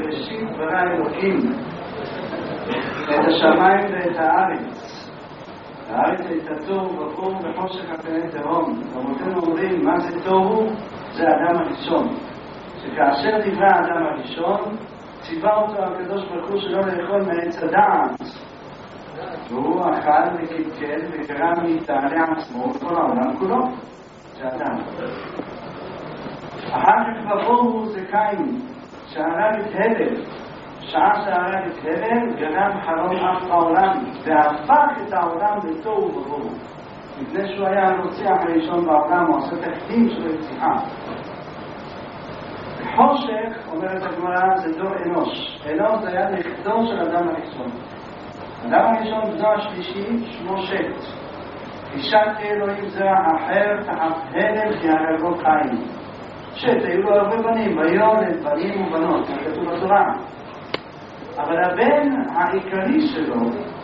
בראשית ברא אלוקים את השמיים ואת הארץ. הארץ הייתה תוהו ובוהו וחושך על פני תהום. רבותינו אומרים, מה זה תוהו? זה האדם הראשון. שכאשר נברא האדם הראשון, ציווה אותו הקדוש ברוך הוא שלא לאכול מעץ הדעת. והוא אכל וקלקל וגרם מתעלה עצמו כל העולם כולו. זה אדם. אחר כך בבוהו זה קין, שהרג את הבל. שעה שהרג את הבל, גרם חלום אף בעולם, והפך את העולם לתוהו ובוהו. מפני שהוא היה הרוצח הראשון בעולם, הוא עושה תקדים של רציחה. חושך, אומרת הגמרא, זה דור אנוש. אנוש זה היה נכדו של אדם הראשון. אדם הראשון, בנו השלישי, שמו שת. אישת אלוהים זרע אחר, תחת הלל כי הרגו קין. שת, היו לו הרבה בנים, ויולד בנים ובנות, כתוב בתורה. אבל הבן העיקרי שלו,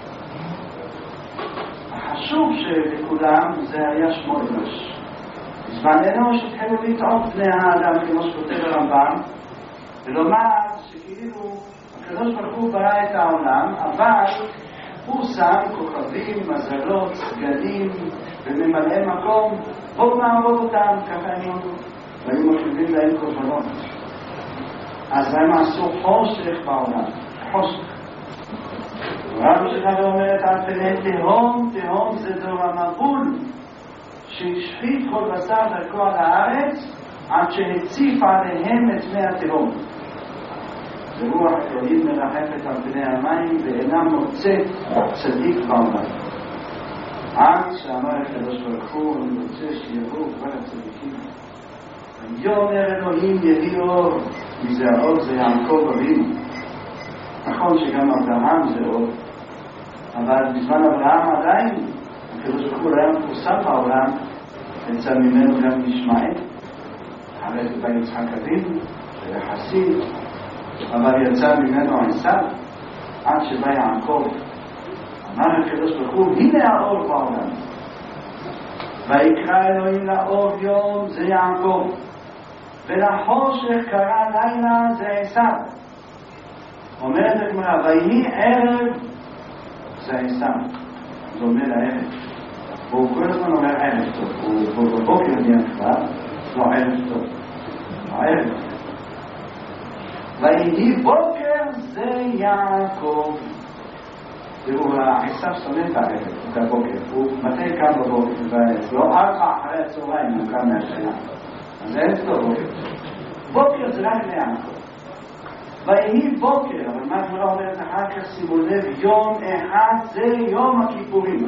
החשוב שבכולם, זה היה שמו אנוש. בזמן אנוש התחילו לטעות בני האדם, כמו שכותב הרמב"ם, ולומר שכאילו הקדוש ברוך הוא ברא את העולם, אבל הוא שם כוכבים, מזלות, סגנים וממלאי מקום, בואו נעבוד אותם, ככה הם אמרו, והיו מקריבים להם קורבנות. אז הם עשו חושך בעולם, חושך. רבי שחר אומרת על פני תהום, תהום זה דור המבול, שהשחית כל בשר דרכו על הארץ עד שהציף עליהם את מי התהום. ורוח אלוהים מרחפת על פני המים ואינה מוצאת צדיק בעולם. עד שאמר הקדוש ברוך הוא, אני רוצה שיבואו כבר הצדיקים. ויאמר אלוהים יהי אור, מזה האור זה יעקב אבינו. נכון שגם אברהם זה אור, אבל בזמן אברהם עדיין הקדוש ברוך הוא לא היה מפורסם בעולם, יצא ממנו גם ישמעאל, אחרי זה בא יצחק אבינו, שהיה חסיד, אבל יצא ממנו עשיו, עד שבא יעקב. אמר הקדוש ברוך הוא, הנה האור בעולם. ויקרא אלוהים לאור יום, זה יעקב, ולחושך קרא לילה, זה עשיו. אומרת הגמרא, ויהי ערב, זה עשיו. זה אומר הערב. והוא כל הזמן אומר ערב טוב. הוא בבוקר נהיה כבר, לא ערב טוב. הערב טוב. ויהי בוקר זה יעקב. תראו, עשיו שונא את הערב, את הבוקר. הוא מתי קם בבוקר? לא 4 אחרי הצהריים, הוא קם מהשינה. אז ערב טוב בוקר. בוקר זה רק ליעקב. ויהי בוקר, אבל מה הגמרא אומרת אחר כך, שימו לב, יום אחד זה יום הכיפורים.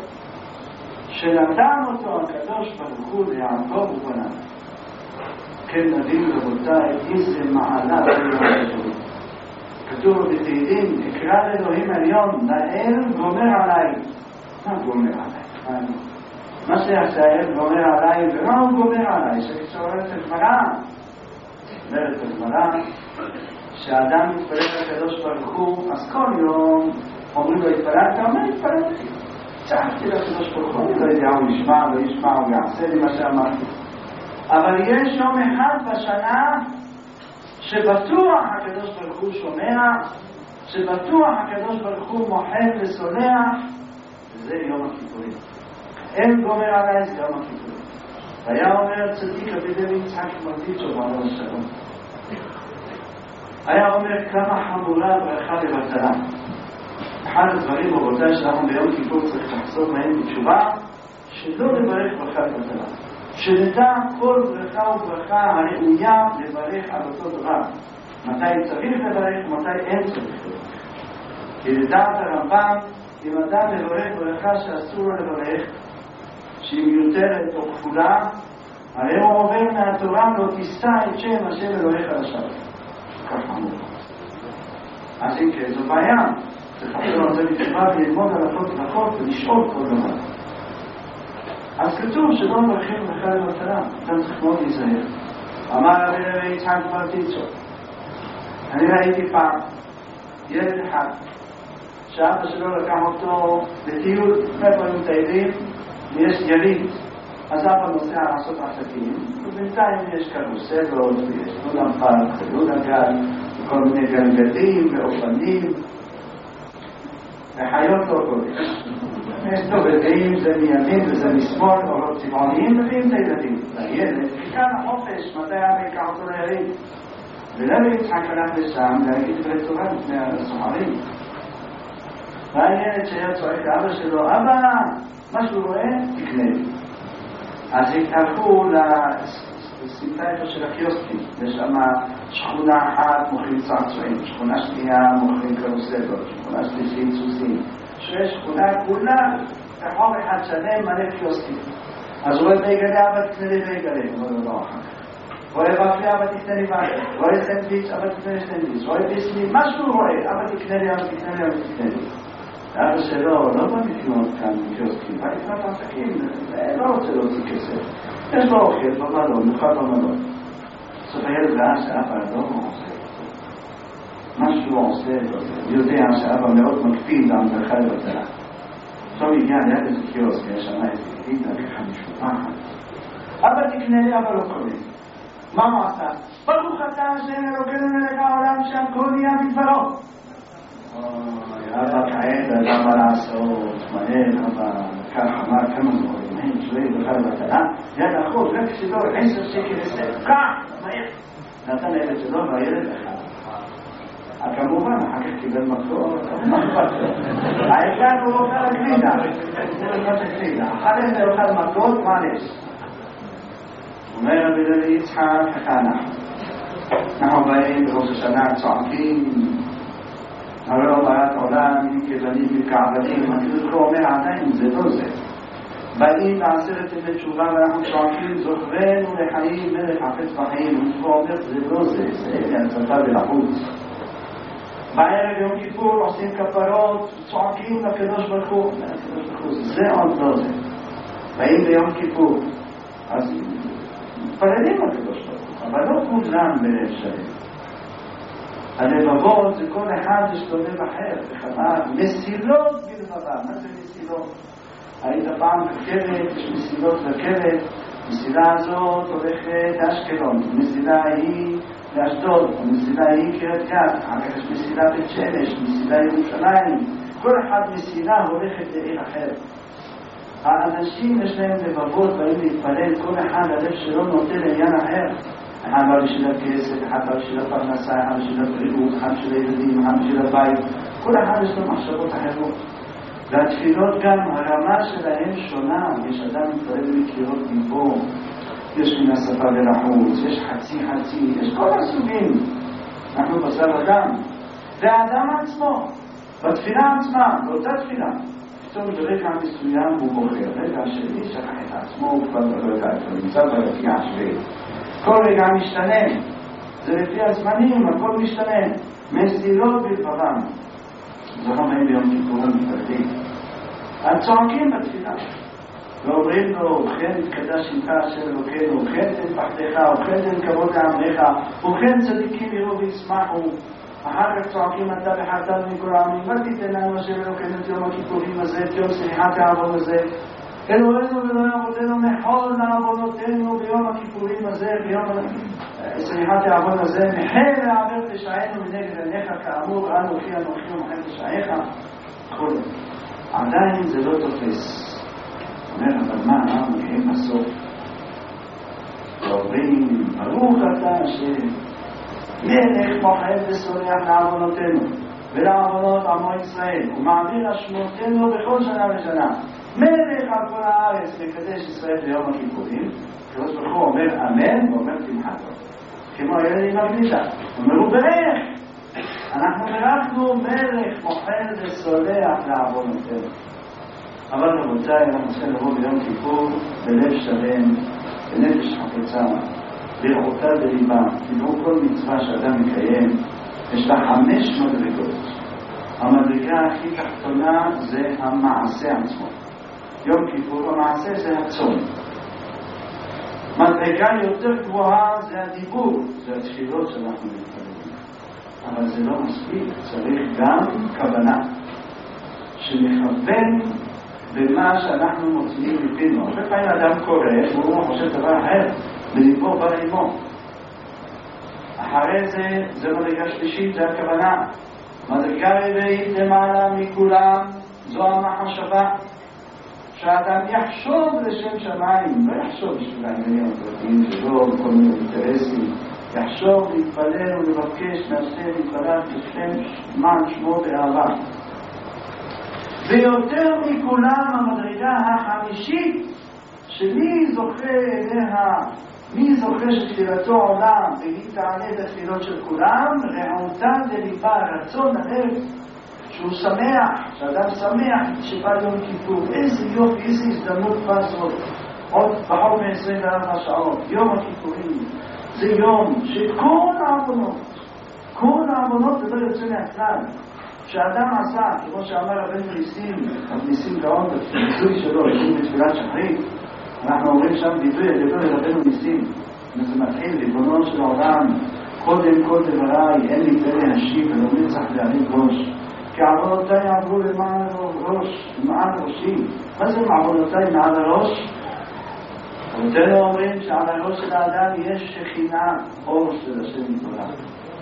שנתן אותו הקדוש ברוך הוא ליעקב ובניו. כן נבין רבותיי, איזה מעלה זה יום הכיפורים. כתוב בתהילים, אקרא לאלוהים עליון, לאל גומר עליי. מה גומר עליי? מה שהאל גומר עליי, ומה הוא גומר עליי? שכשאומרת הגמרא, אומרת הגמרא, שהאדם מתפלל לקדוש ברוך הוא, אז כל יום אומרים לו התפללת, אומר התפללתי. צעקתי לקדוש ברוך הוא, אני לא יודע, הוא ישמע, לא ישמע, הוא יעשה לי מה שאמרתי. אבל יש יום אחד בשנה שבטוח הקדוש ברוך הוא שומע, שבטוח הקדוש ברוך הוא מוחל וסולח, וזה יום הכיפורים. אין גומר עליי, זה יום הכיפורים. והיה אומר צדיק אבידר יצחק מרדיצ'ו בעל השלום. היה אומר כמה חמורה ברכה לבטלה. אחד הדברים רבותיי שאנחנו ביום כיפור צריך לחזור מהם בתשובה, שלא לברך ברכה לבטלה. שנדע כל ברכה וברכה הראויה לברך על אותו דבר. מתי צריך לברך ומתי אין צריך לברך. כי לדעת הרמב"ם, אם אדם לברך ברכה שאסור לו לברך, שהיא מיותרת או כפולה, הרי הוא עובר מהתורה לא תישא את שם השם אלוהיך לשווא. כך אמור. אז אם כן, זו בעיה. צריך לחזור על זה בתשובה וללמוד הלכות נכון ולשאול כל דבר. אז כתוב שלא מברכים ברכה לבטלה. אתם צריך מאוד להיזהר. אמר רבי יצחק מרדיצ'ו, אני ראיתי פעם ילד אחד שאבא שלו לקח אותו לטיול, איפה היו מטיילים, ויש יריד. אז אבא נוסע לעשות עסקים, ובינתיים יש קרוסלות, ויש לודם פארק, ולודם גל, כל מיני גלגלים ואופנים וחיות לא קודש. יש תובדים, זה מימין וזה משמאל, או לא צבעוניים, מביאים את הילדים. לילד, כאן החופש, מתי אבא ייקח אותו ליריד? ולמה יצחק הלך לשם להגיד דברי תורה לפני הסוחרים? והילד שהיה צועק לאבא שלו, אבא, מה שהוא רואה, תקנה לי. אז התהלכו לסמטה של הקיוסקים. יש שם שכונה אחת מוכרים צעצועים, שכונה שנייה מוכרים קרוסלות, שכונה שלישית סוסים. שיש שכונה כולה, רחוב אחד שלם מלא קיוסקים. אז רואה בייגלה, אבא תקנה לי בייגלה, לא דבר אחר. רואה בפלי, אבא תקנה לי בפלי. רואה סנדוויץ', אבא תקנה לי סנדוויץ'. רואה ביסלי, משהו רואה, אבא תקנה לי, אבא תקנה לי, אבא תקנה לי. אבא שלו לא בא לקנות כאן בקיוסקים, בא לקנות עסקים, לא רוצה להוציא כסף. יש לו אוכל במלון, מוכר במלון. בסוף הילד ראה שאבא לא עושה. מה שהוא עושה, יודע שאבא מאוד מקפיד על המלאכה לבטלה. עכשיו הגיע ליד איזה קיוסק, יש שם איזה גידה ככה משובחת. אבא תקנה לי, אבא לא קונה. מה הוא עשה? ברוך אתה השם אלוקינו מלך העולם שהכל נהיה בדברו. אבא כעת, אבא לעשות, מהר, אבא ככה, אמר כמה דברים, מהר, שואל בכלל לבטלה, יד החוב, רק שלו, 10 שקל, 10, כך, מהר. נתן לילד שלו, והילד אחד. כמובן, אחר כך קיבל מקור, העיקר הוא אוכל הגלידה, אחר כך הוא אוכל מקור, מעלש. אומר רבי לוי יצחק, ככה אנחנו באים בראש השנה, צועקים, הרי לא ברת עולם, כבנים וכעבדים, הקדוש ברוך הוא אומר עדיין, זה לא זה. באים לעשרת ימי תשובה ואנחנו צועקים, זוכרנו לחיים, מלך חפץ בחיים, הקדוש ברוך הוא אומר, זה לא זה, זה הצפה ולחוץ. בערב יום כיפור עושים כפרות, צועקים לקדוש ברוך הוא, זה עוד לא זה. באים ביום כיפור, אז מתפללים לקדוש ברוך הוא, אבל לא כולם בלב שלם. הלבבות זה כל אחד יש לו לב אחר, וכמה מסילות בלבבה. מה זה מסילות? היית פעם רכבת, יש מסילות רכבת, מסילה הזאת הולכת לאשקלון, מסילה היא לאשדוד, המסילה היא קריית גת, אחר כך יש מסילה בית שמש, מסילה ירושלים, כל אחד מסילה הולכת לעיר אחר. האנשים יש להם לבבות, באים להתפלל, כל אחד הלב שלו נוטה לעניין אחר. אחד בא בשביל הכסף, אחד בא בשביל הפרנסה, אחד בשביל הבריאות, אחד בשביל הילדים, אחד בשביל הבית. כל אחד יש לו מחשבות אחרות. והתפילות גם, הרמה שלהם שונה. יש אדם מתפלל מקירות ליבו, יש מן השפה ולחוץ, יש חצי, יש כל הסוגים. אנחנו בשר אדם. והאדם עצמו, בתפילה עצמה, באותה תפילה. פתאום ברגע מסוים הוא בוחר, רגע שלי שכח את עצמו, הוא כבר לא יודע איפה נמצא ברקיעה השביעית. כל רגע משתנה, זה לפי הזמנים, הכל משתנה. מסילות בלבבם. זוכר מהם ביום כיפור מתפללים. הצועקים בתפילה. ואומרים לו, וכן תקדש שמך אשר אלוקינו, וכן תן פחדך, וכן תן כבוד לעמך, וכן צדיקים יראו וישמחו. אחר כך צועקים אתה בחרתנו מכל העמים, ותיתן לנו אשר אלוקינו את יום הכיפורים הזה, את יום סליחת העוון הזה. אלוהינו ואלוהי אבותינו מחול לעוונותינו ביום הכיפורים הזה, ביום סליחת העוון הזה, מחל לעבר פשענו מנגד עיניך, כאמור אנו כי אנוכי ומחל פשעיך. כל עדיין זה לא תופס. אומר, אבל מה, אנחנו מגיעים בסוף ואומרים, ברוך אתה מלך מוחל וסולח לעוונותינו ולעוונות עמו ישראל, ומעביר אשמותינו בכל שנה ושנה. מלך על כל הארץ מקדש ישראל ביום הכיפורים. הקדוש ברוך הוא אומר אמן ואומר תמחתו. כמו הילד עם הקדישה. אומרו ברך. אנחנו ברכנו מלך מוחל וסולח לעוונותינו. אבל רבותיי, אנחנו צריכים לבוא ביום כיפור בלב שלם, בנפש חפצה, בראותה בליבה. תדעו כל מצווה שאדם מקיים, יש לה 5 מדרגות. המדרגה הכי תחתונה זה המעשה עצמו. יום כיפור, המעשה זה הצום. מדרגה יותר גבוהה זה הדיבור, זה התפילות שאנחנו מתפללים. אבל זה לא מספיק, צריך גם כוונה שנכוון במה שאנחנו מוציאים מפינו. הרבה פעמים אדם קורא, והוא חושב דבר אחר, בליבו בא לימו. אחרי זה מדרגה שלישית, זה הכוונה. מדרגה רביעית למעלה מכולם, זו המחשבה. שהאדם יחשוב לשם שמיים, לא יחשוב בשביל העניינים הפרטיים שלו, בכל מיני אינטרסים, יחשוב, להתפלל ולבקש, נעשה להתפלל בשם מן שמו באהבה. ויותר מכולם המדרגה החמישית, שמי זוכה אליה, מי זוכה שתפילתו עולם והיא תעלה בתפילות של כולם, רעונתה לליבה, רצון הלב שהוא שמח, שאדם שמח שבא יום כיפור. איזה יופי, איזה הזדמנות פזות, עוד פחות מ-24 שעות, יום הכיפורים. זה יום שכל העוונות זה לא יוצא מהכלל. שאדם עשה, כמו שאמר הבן ניסים גאון בביטוי שלו, יושבים בתפילת שחרית, אנחנו אומרים שם ביטוי, הגדול לרבנו ניסים, וזה מתחיל ריבונו של העולם, קודם כל דבריי, אין לי פה להשיב ולא נצח להרים ראש. כי עוונותיי עברו למען ראשי. מה זה עוונותיי מעל הראש? אותנו אומרים שעל הראש של האדם יש שכינה, אור של השם יתברך.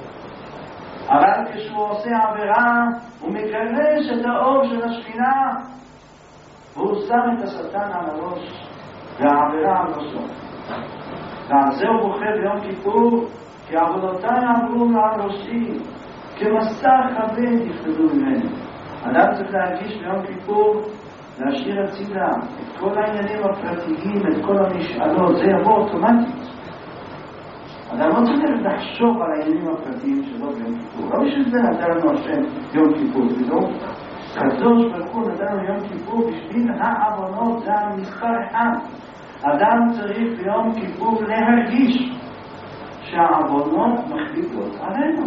אבל כשהוא עושה עבירה, הוא מקרש את האור של השכינה, והוא שם את השטן על הראש, והעבירה על ראשו. ועל זה הוא בוכה ביום כיפור, כי עוונותיי עברו מעל ראשי, כמסע כבד יפקדו ממני. אדם צריך להרגיש ביום כיפור, להשאיר הצידה את כל העניינים הפרטיים, את כל המשאלות, זה יבוא אוטומטית. אדם לא צריך לחשוב על העניינים הפרטיים שלו ביום כיפור. לא בשביל זה נתן לנו השם יום כיפור, וזהו קדוש ברוך הוא נתן לנו יום כיפור בשביל העוונות, זה המספר אחד. אדם צריך ביום כיפור להרגיש שהעוונות מחליטות עלינו,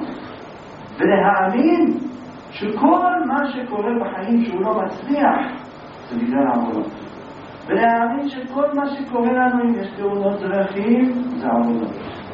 ולהאמין שכל מה שקורה בחיים שהוא לא מצליח זה בגלל העוונות, ולהאמין שכל מה שקורה לנו, אם יש תאונות דרכים, זה העוונות.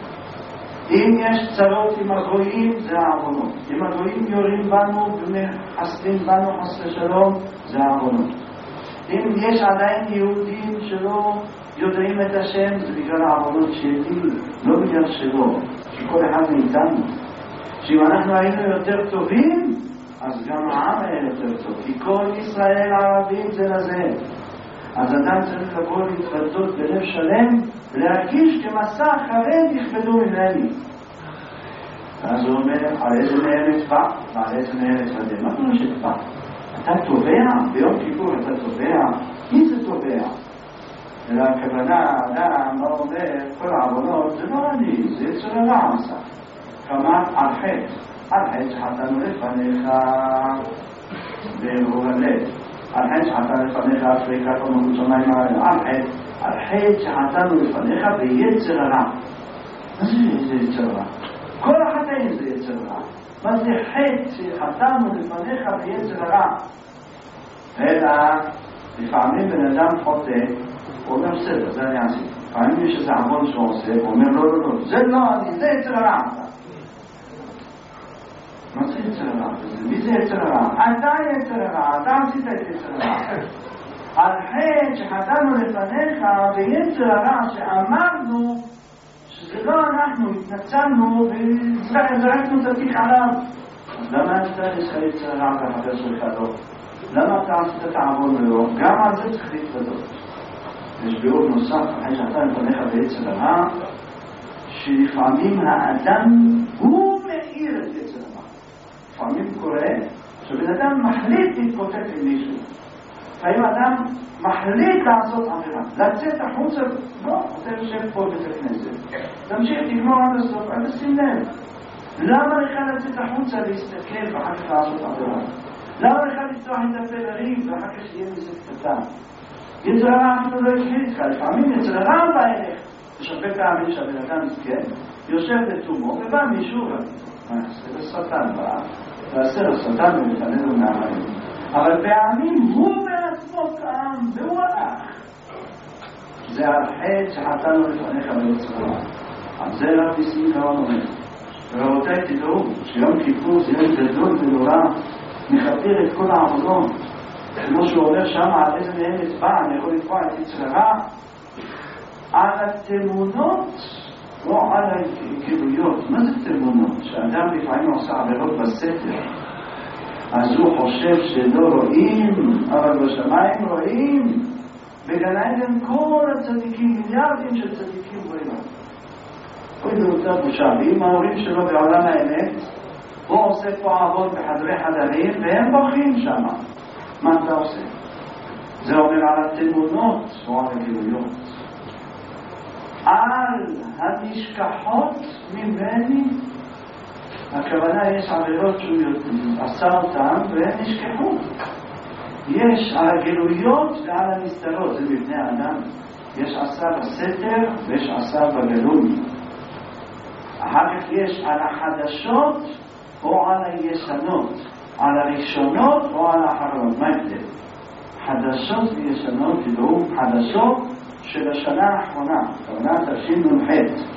אם יש צרות עם הגויים, זה העוונות. אם הגויים יורים בנו ומחסלים בנו חס ושלום, זה העוונות. אם יש עדיין יהודים שלא יודעים את השם, זה בגלל העוונות שלי, לא בגלל שלו, שכל אחד מאיתנו. שאם אנחנו היינו יותר טובים, אז גם העם היה יותר טוב, כי כל ישראל הערבים זה לזה. אז אדם צריך לבוא להתוודות בלב שלם ולהרגיש כמסע כבד יכבדו ממני. ואז הוא אומר, על איזה נהלת בא ועל איזה נהלת בא. מה קורה שתבא? אתה תובע, ביום כיפור אתה תובע. מי זה תובע? אלא הכוונה, האדם לא אומר, כל העוונות זה לא אני, זה יצר הרע עשה. כלומר, על חטא שחטאנו לפניך ברור הלב. על חטא שחטאנו לפניך אפריקה כמו שמיים על חטא שחטאנו לפניך ביצר הרע. מה זה יצר הרע? כל החטאים זה יצר הרע. מה זה חטא שחטאנו לפניך ביצר הרע? אלא לפעמים בן אדם חוטא, הוא אומר בסדר, זה אני עשיתי. לפעמים יש איזה עוון שהוא עושה, הוא אומר לא, זה לא אני, זה יצר הרע. מה זה יצר הרע? מי זה יצר הרע? אתה יצר הרע, אתה עשית את יצר הרע. על חטא שחטאנו לפניך ביצר הרע שאמרנו שזה לא אנחנו, התנצלנו וזרקנו את התיק עליו. אז למה אתה יש לך יצר הרע והחבר שלך לא? למה אתה עשית את העוון ולא? גם על זה צריך להתוודות. יש ביאור נוסף, אחרי שאתה לפניך ביצר הרע, שלפעמים האדם הוא מאיר את יצר הרע. לפעמים קורה שבן אדם מחליט להתקוטט עם מישהו. לפעמים אדם מחליט לעשות עבירה, לצאת החוצה, לא, אתה יושב פה בית הכנסת, תמשיך תגמור עד הסוף, אל תשים לב. למה לך לצאת החוצה להסתכל ואחר כך לעשות עבירה? למה לך לפתוח את הפה לריב ואחר כך שיהיה מזה קטן? יצר הרע אפילו לא התחיל איתך, לפעמים יצר הרע בערך. יש הרבה פעמים שהבן אדם מסכן, יושב לתומו ובא מישהו זה שטן בא, ועשר השטן ומתעננו מהחיים. אבל פעמים הוא בעצמו קם והוא הלך. זה החטא שחטאנו לפניך ביצר הרע. על זה רב ניסים גאון אומר. ורבותיי תדעו שיום כיפור זה יום גדול ונורא, מכפר את כל העוונות. כמו שהוא אומר שם על איזה נהלת בא, אני יכול לקבוע את יצר הרע. על התמונות לא על הגילויות. מה זה תמונות? שאדם לפעמים עושה עבירות בסתר, אז הוא חושב שלא רואים, אבל בשמיים רואים. בגן עדן כל הצדיקים, מיליארדים של צדיקים רואים. הוא ידעו בושה, ואם ההורים שלו בעולם האמת, הוא עושה פה עבוד בחדרי חדרים, והם בוכים שם. מה אתה עושה? זה אומר על התמונות או על הגילויות. על הנשכחות ממני, הכוונה יש עבירות שהוא עשה אותן והם נשכחו. יש על הגילויות ועל הנסתרות, זה מבני האדם. יש עשה בסתר ויש עשה בגלוי. אחר כך יש על החדשות או על הישנות, על הראשונות או על האחרונות. מה ההבדל? חדשות וישנות, תדעו, חדשות של השנה האחרונה, כוונה תשנ"ח,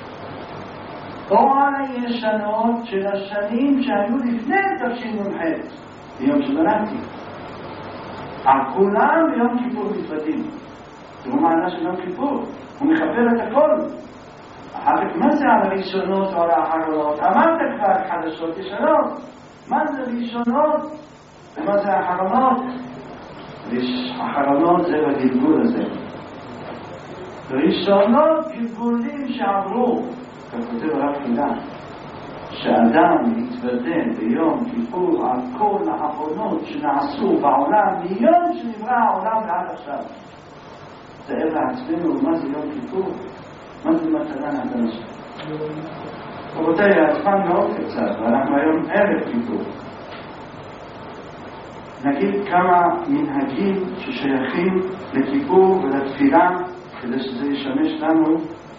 או על הישנות של השנים שהיו לפני תשנ"ח, ביום שבנתי. על כולם ביום כיפור מתוודעים. תראו מעלה של יום כיפור, הוא מכפר את הכל. אחר כך מה זה על הראשונות או על האחרונות? אמרת כבר חדשות ישנות. מה זה ראשונות ומה זה האחרונות? האחרונות זה בגלגול הזה. ראשונות גלגולים שעברו. אתה כותב רק מילה, שאדם יתוודה ביום כיפור על כל העוונות שנעשו בעולם מיום שנברא העולם ועד עכשיו. תאר לעצמנו מה זה יום כיפור, מה זה מתנה לאדם הזה. רבותיי, הזמן מאוד קצר, ואנחנו היום ערב כיפור. נגיד כמה מנהגים ששייכים לכיפור ולתפילה, כדי שזה ישמש לנו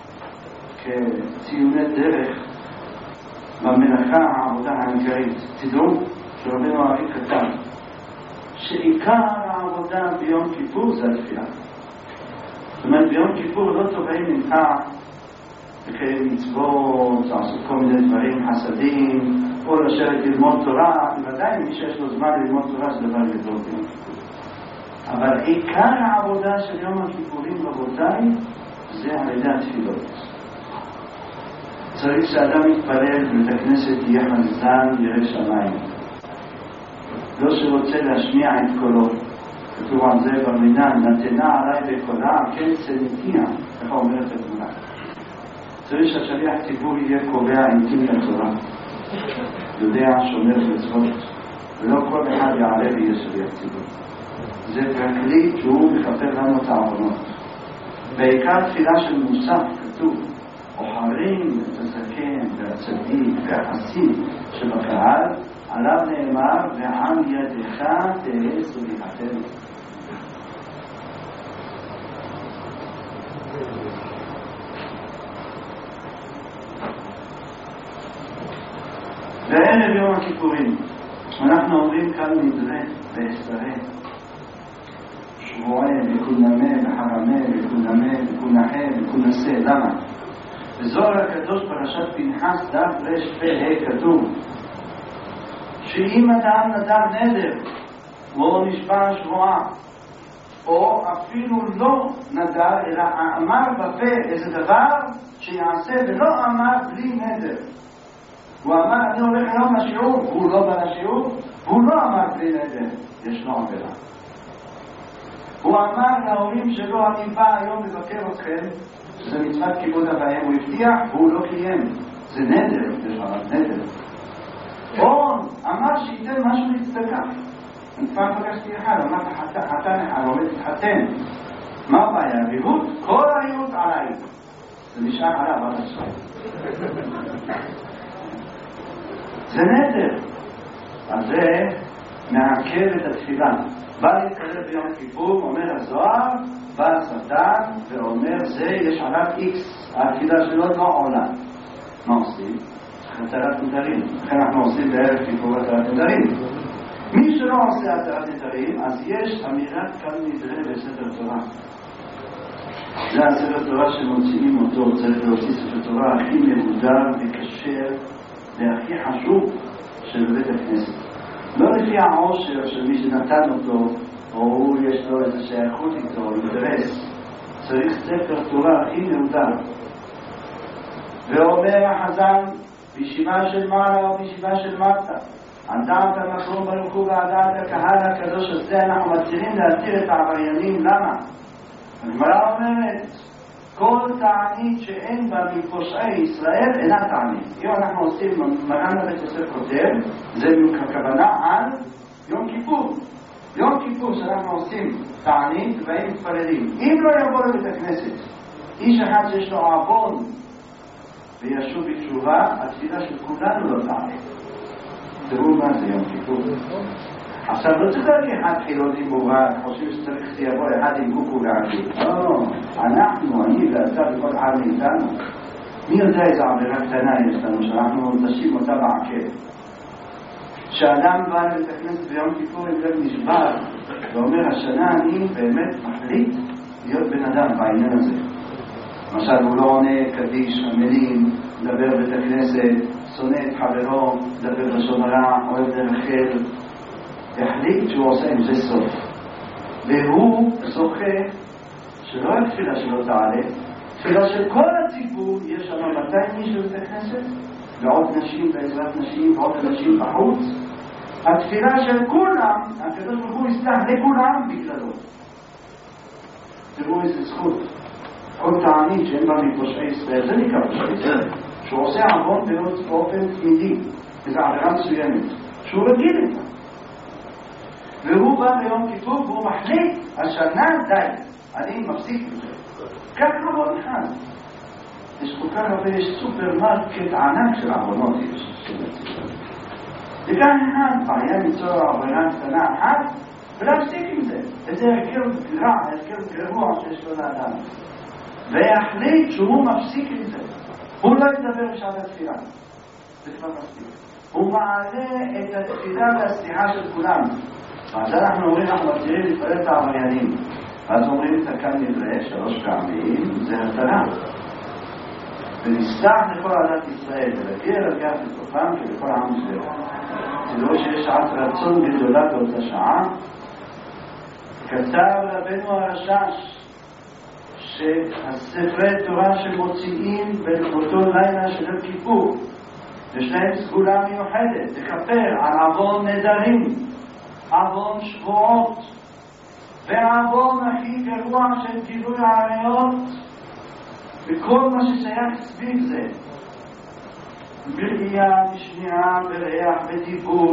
כציוני דרך במלאכה העבודה העיקרית. תדעו שרבנו ארי כתב שעיקר העבודה ביום כיפור זה התפילה. זאת אומרת, ביום כיפור לא תובעים ממך לקיים מצוות, לעשות כל מיני דברים חסדים, או לשבת ללמוד תורה. בוודאי מי שיש לו זמן ללמוד תורה זה דבר גדול ביום כיפור. אבל עיקר העבודה של יום הכיפורים, רבותיי, זה על ידי התפילות. צריך שאדם יתפלל בבית הכנסת יהיה חזן ירא שמיים. לא שרוצה להשמיע את קולו. כתוב על זה במינן, נתנה עליי בקולה, כן צניתיה, ככה אומרת התמונה. צריך שהשליח ציבור יהיה קובע אינטים לתורה. יודע, שומר מצוות, ולא כל אחד יעלה ויהיה שליח ציבור. זה פרקליט שהוא מכפר לנו את העוונות. בעיקר תפילה של מוסף כתוב, בוחרים את הזקן והצדיק והחסיד שבקהל, עליו נאמר, ועם ידך תהא סליחתנו. וערב יום הכיפורים אנחנו אומרים כאן נדרה והסתרה, שבועה וכונמה וחרמה וכונמה וכונחה וכונסה. למה? בזוהר הקדוש פרשת פנחס דף ר"ה כתוב שאם אדם נדר נדר או נשבע שבועה, או אפילו לא נדר אלא אמר בפה איזה דבר שיעשה ולא אמר בלי נדר, הוא אמר אני הולך היום לשיעור, הוא לא בא לשיעור, הוא לא אמר בלי נדר, יש לו עבירה. הוא אמר להורים שלו אני בא היום לבקר אתכם, שזה מצוות כיבוד אב ואם, הוא הבטיח והוא לא קיים, זה נדר, יש לו נדר. או אמר שייתן משהו לצדקה, אני כבר פגשתי אחד, אמר חתן אחד, עומד להתחתן, מה הבעיה? ריהוט? כל הריהוט עליי, זה נשאר עליו עד עכשיו. זה נדר. אז זה מעכב את התפילה. בא להתקרב ביום כיפור, אומר הזוהר, בא השטן ואומר זה יש עליו איקס, התפילה שלו לא עולה. מה עושים? התרת נדרים. לכן אנחנו עושים בערב כיפור התרת נדרים. מי שלא עושה התרת נדרים, אז יש אמירת כאן נדרה בספר תורה. זה הספר תורה שמוציאים אותו, צריך להוציא ספר תורה הכי מבודר וקשר והכי חשוב של בית הכנסת. לא לפי העושר של מי שנתן אותו, או הוא יש לו איזה שייכות איתו, אינטרס. צריך ספר תורה הכי מבודר. ואומר החזן בישיבה של מעלה או בישיבה של מטה, הדעת המקום ברוך הוא והדעת הקהל הקדוש הזה, אנחנו מצליחים להתיר את העבריינים. למה? הגמרא אומרת כל תענית שאין בה מפושעי ישראל אינה תענית. אם אנחנו עושים, מרן הבית יוסף כותב, זה הכוונה על יום כיפור. יום כיפור שאנחנו עושים תענית והם מתפללים, אם לא יבוא לבית הכנסת איש אחד שיש לו עוון וישוב בתשובה, התפילה של כולנו לא תענית. תראו מה זה יום כיפור. עכשיו לא צריך להגיד אחד חילוני מובן, חושבים שצריך שיבוא אחד עם קוקו ועקיב. לא, אנחנו, אני ואתה וכל אחד מאיתנו, מי יודע איזו עבירה קטנה יש לנו שאנחנו נשים אותה בעקב. כשאדם בא לבית הכנסת ביום כיפור עם לב נשבר ואומר השנה אני באמת מחליט להיות בן אדם בעניין הזה. למשל הוא לא עונה קדיש, עמלים, מדבר בית הכנסת, שונא את חברו, מדבר לשון הרע, אוהב דרך חל, החליט שהוא עושה עם זה סוף. והוא זוכה שלא התפילה שלו תעלה, תפילה של כל הציבור, יש שם 200 איש בבית הכנסת, ועוד נשים בעזרת נשים, ועוד אנשים בחוץ. התפילה של כולם, הקדוש ברוך הוא יסלח לכולם בגללו. תראו איזה זכות. כל תענית שאין בה מפושעי ישראל, זה נקרא פושעי ישראל, שהוא עושה עוון באופן תמידי, איזו עבירה מסוימת, שהוא רגיל איתה. והוא בא ביום כיפור והוא מחליט, השנה די, אני מפסיק את זה. כך עוון אחד. יש כל כך הרבה, יש סופרמרקט ענק של עוונות יש. וכאן אחד, בעיה ליצור עבודה קטנה אחת, ולהפסיק עם זה. איזה הרכב רע, הרכב גרוע שיש לו לאדם. והחליט שהוא מפסיק עם זה. הוא לא ידבר בשעת התפילה. זה כבר מספיק. הוא מעלה את התפילה והסליחה של כולם. אז אנחנו אומרים, אנחנו מתחילים להתפלל את העבריינים. ואז אומרים את הכאן נדרה 3 פעמים, זה התרה. ונסלח לכל עדת ישראל, ולהגיע לגעת לתוכם כבכל העם שלו. תראו שיש שעת רצון גדולה באותה שעה. כתב רבנו הרשש שהספרי תורה שמוציאים באותו לילה של יום כיפור יש להם סגולה מיוחדת לכפר על עוון נדרים, עוון שבועות והעוון הכי גרוע של גילוי העריות וכל מה ששייך סביב זה, בראייה, בשמיעה, בריח, בדיבור.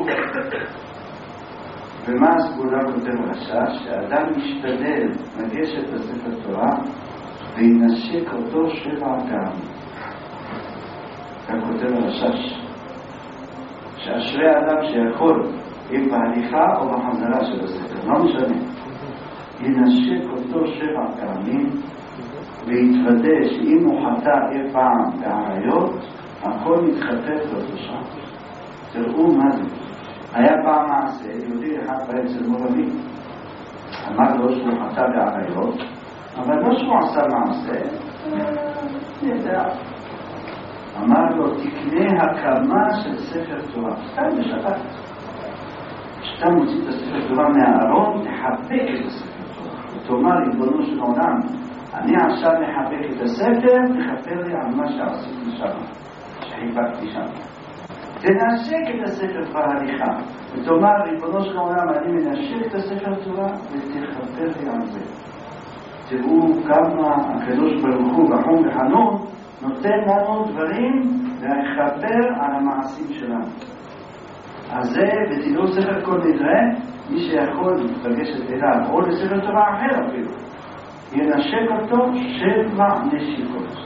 ומה הסגולה כותב הרשש? שהאדם משתדל לגשת לספר תורה וינשק אותו 7 פעמים. כך כותב הרשש, שאשרי האדם שיכול, אם בהליכה או בחזרה של הספר, לא משנה, ינשק אותו 7 פעמים ויתוודא שאם הוא חטא אי פעם בעריות, הכל מתחטף באותו שעה. תראו מה זה. היה פעם מעשה, יהודי אחד באצל מורבי, אמר לו שהוא חטא בעריות, אבל לא שהוא עשה מעשה, ידע. אמר לו, תקנה הקמה של ספר תורה, סתם בשבת. כשאתה מוציא את הספר תורה מהארון, תחבק את הספר תורה. ותאמר, ריבונו של עולם, אני עכשיו מחבק את הספר, תכפר לי על מה שעשיתי שם, שחיבקתי שם. תנשק את הספר בהליכה, ותאמר, ריבונו של עולם, אני מנשק את הספר תורה, ותכפר לי על זה. תראו כמה הקדוש ברוך הוא רחום וחנון נותן לנו דברים להכפר על המעשים שלנו. אז זה בתדעו ספר כל נדרה, מי שיכול להתפגשת אליו או לספר תורה אחר אפילו, ינשק אותו 7 נשיקות.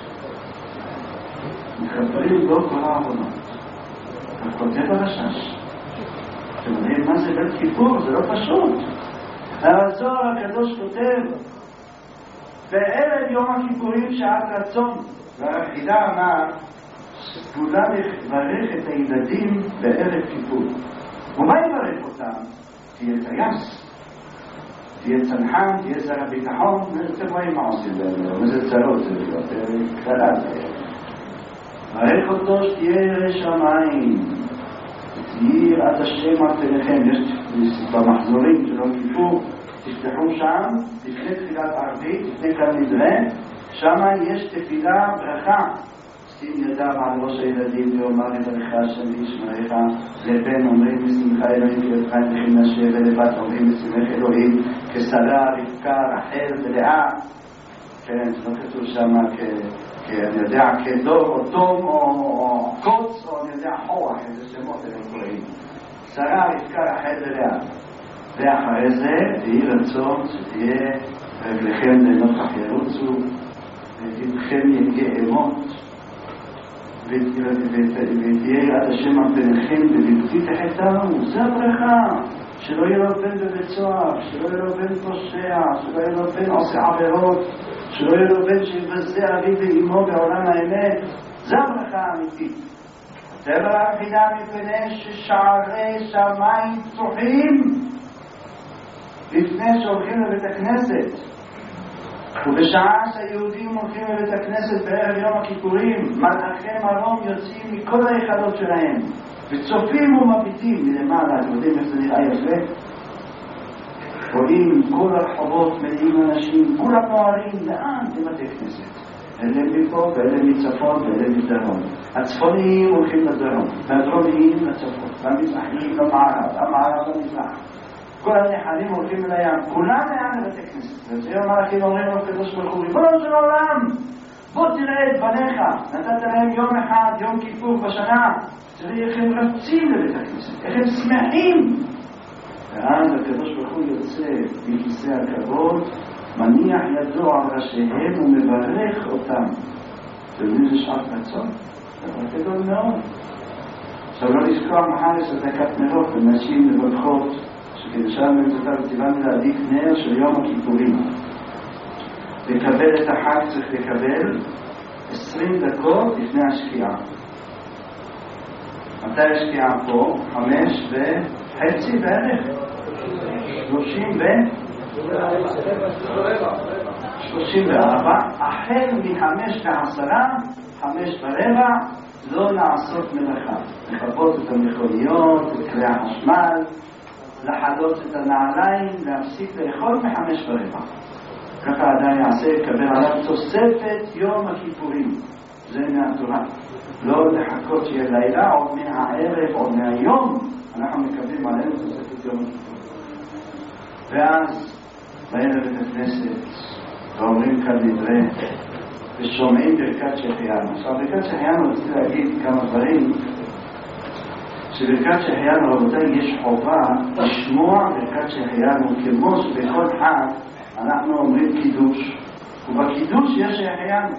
מכפרים בו כל העוונות. כך כותב הרשש. אתם יודעים מה זה בית כיפור? זה לא פשוט. הזוהר הקדוש כותב בערב יום הכיפורים שעת רצון, והחידה אמר סגולה לברך את הילדים בערב כיפור. ומה יברך אותם? תהיה טייס, תהיה צנחן, תהיה שר הביטחון. אתם רואים מה עושים בהם, איזה צרות זה להיות קטנה. ברך אותו שתהיה ירא שמיים, תהיה עד השם על פניכם. יש במחזורים של יום כיפור, תפתחו שם, לפני תפילת ערבית, לפני כאן נדרה, שם יש תפילה ברכה שים ידיו על ראש הילדים ואומר לברך השם וישמרך, לבן אומרים משמחה אלוהים כי אותך אלוהים נשה, ולבת אומרים משמח אלוהים כשרה, רבקה, רחל ולאה. כן, זה לא כתוב שם אני יודע כדור או תום או קוץ או אני יודע חורח, איזה שמות הם קוראים. שרה, רבקה, רחל ולאה. ואחרי זה תהי רצון שתהיה רגליכם לנוכח ירוצו ותלכם יגעמות ותהיה יד השם על פניכם ובלתי תחתנו. זה הברכה, שלא יהיה לו בן בבית סוהר, שלא יהיה לו בן פושע, שלא יהיה לו בן עושה עבירות, שלא יהיה לו בן שיבזה אבי ואימו בעולם האמת. זה הברכה האמיתית. דבר היחידה מפני ששערי שמיים פתוחים לפני שהולכים לבית הכנסת, ובשעה שהיהודים הולכים לבית הכנסת בערב יום הכיפורים, מלאכי מרום יוצאים מכל היכלות שלהם וצופים ומביטים מלמעלה. אתם יודעים איך זה נראה יפה? רואים כל הרחובות מלאים אנשים, כולם נוערים. לאן? לבתי כנסת. אלה מפה ואלה מצפון ואלה מדרום. הצפוניים הולכים לדרום, והדרומיים לצפון, והמזרחיים למערב, המערב למזרח. כל הנחלים הולכים אל הים, כולם לאן לבתי כנסת. וזה יום המלאכים אומרים לו הקדוש ברוך הוא, ריבונו של עולם, בוא תראה את בניך, נתת להם יום אחד, יום כיפור בשנה, תראי איך הם רצים לבית הכנסת, איך הם שמחים. ואז הקדוש ברוך הוא יוצא מכיסא הכבוד, מניח ידו על ראשיהם ומברך אותם. זה שעת רצון, זה גדול מאוד. עכשיו לא לשכוח מחר יש הדלקת נרות ונשים מברכות שקידשה מצוותה וציוונו להדליק נר של יום הכיפורים. לקבל את החג צריך לקבל 20 דקות לפני השקיעה. מתי השקיעה פה? 5:30 בערך? 34. החל מ5:10, 5:15 לא לעשות מלאכה, לכבות את המכוניות, את כלי החשמל, לחדות את הנעליים, להפסיק לאכול מ5:15. ככה האדם יעשה, יקבל עליו תוספת יום הכיפורים. זה מהתורה. לא לחכות שיהיה לילה, עוד מהערב, עוד מהיום, אנחנו מקבלים עלינו תוספת יום הכיפורים. ואז באים לבית הכנסת ואומרים כאן נדרה ושומעים ברכת שהחיינו. עכשיו ברכת שהחיינו רציתי להגיד כמה דברים. שברכת שהחיינו רבותיי יש חובה לשמוע ברכת שהחיינו, כמו שבכל חג אנחנו אומרים קידוש, ובקידוש יש שהחיינו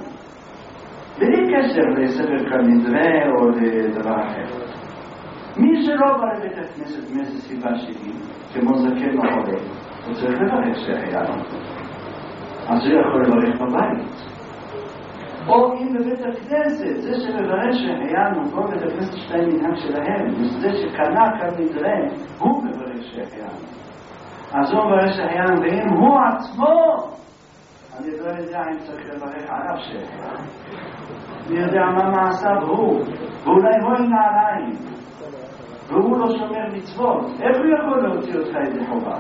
בלי קשר לספר כאן נדרה או לדבר אחר. מי שלא בא לבית הכנסת מאיזה סיבה שהיא, כמו זקן או חולה, הוא צריך לברך שהחיינו, אז הוא יכול לברך בבית. או אם בבית הכנסת, זה שמברך שהחיינו, כל בית הכנסת שתי מנהג שלהם, וזה שקנה כאן נדרה, הוא מברך שהחיינו. אז הוא מברך שהחיינו, ואם הוא עצמו, אני לא יודע אם צריך לברך עליו שהחיינו. אני יודע מה מעשיו הוא, ואולי הוא אין נעליים, והוא לא שומר מצוות. איך הוא יכול להוציא אותך איזה חובה?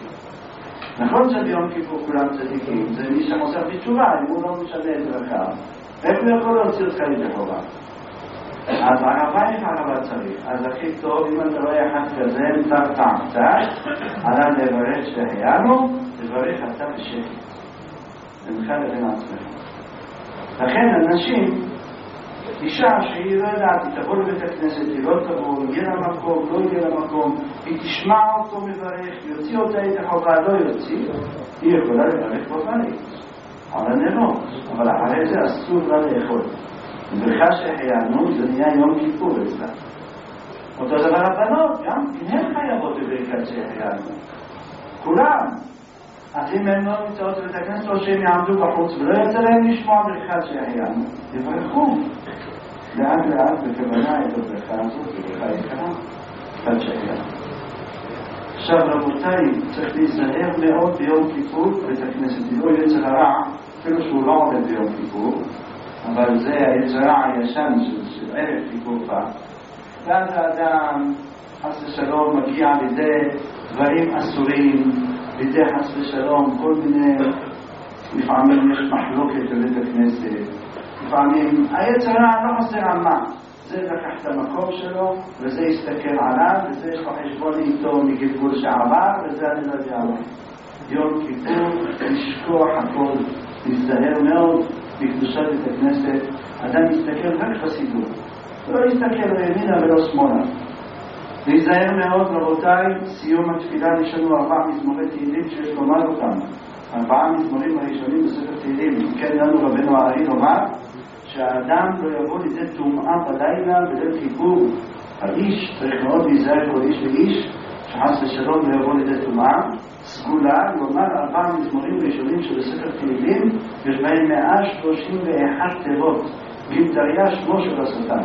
נכון שביום כיפור כולם צדיקים, זה מי שמוסר בתשובה, אם הוא לא משנה את דרכיו, איך הוא יכול להוציא אותך איזה חובה? אז הרבה צריך. אז הכי טוב, אם אתה רואה אחד כזה, טעם קצת, עליו לברך שהחיינו, לברך אתה בשקט. בינך לבין עצמך. לכן אנשים, אישה שהיא לא יודעת, היא תבוא לבית הכנסת, היא לא תבוא, יגיע למקום, לא יגיע למקום, היא תשמע אותו מברך, יוציא אותה את החובה, לא יוציא, היא יכולה לברך בבית, על הנרות, אבל אחרי זה אסור לה לאכול. בברכה שהחיינו זה נהיה יום כיפור אצלה. אותו דבר הבנות, גם הן חייבות בברכת שהחיינו. כולם. אז אם הן לא נמצאות בבית הכנסת או שהם יעמדו בחוץ ולא יוצא להם לשמוע ברכת שהחיינו, יברכו. לאט לאט בכוונה את הברכה הזאת, בברכה יקרה, ברכת שהחיינו. עכשיו רבותיי, צריך להיזהר מאוד ביום כיפור בבית הכנסת. לא יצר הרע, אפילו שהוא לא עובד ביום כיפור, אבל זה היצרה הישן של ערב כיפור פעם. ואז האדם חס ושלום מגיע לידי דברים אסורים, לידי חס ושלום כל מיני, לפעמים יש מחלוקת בבית הכנסת, לפעמים היצר הרע לא חסר על מה, זה לקח את המקום שלו וזה יסתכל עליו וזה יש לו חשבון איתו מגלגול שעבר וזה אני לא יודע מה. יום כיפור לשכוח הכל, להזדהר מאוד בקדושת בית הכנסת. אדם יסתכל רק בסידור, לא יסתכל לימינה ולא שמאלה. להיזהר מאוד רבותיי. סיום התפילה יש לנו 4 מזמורי תהילים שיש לומר אותם, 4 מזמורים הראשונים בספר תהילים. כן, לנו רבנו הארי לומר שהאדם לא יבוא לידי טומאה בלילה בליל כיפור. האיש צריך מאוד להיזהר כל איש ואיש שחס ושלום לא יבוא לידי טומאה. סגולה לומר 4 מזמורים ראשונים שבספר תהילים יש בהם 131 תיבות, גמטריה שמו של השטן.